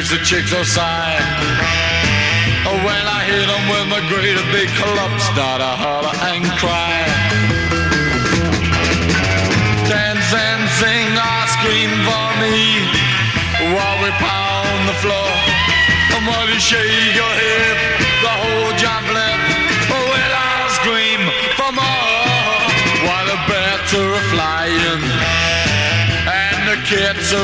makes the chicks all sigh. When I hit them with my great big club, start to holler and cry. Dance and sing or scream for me while we pound the floor. And while you shake your hip, the whole jump lip, well I'll scream for more. While the bats are flying and the kids are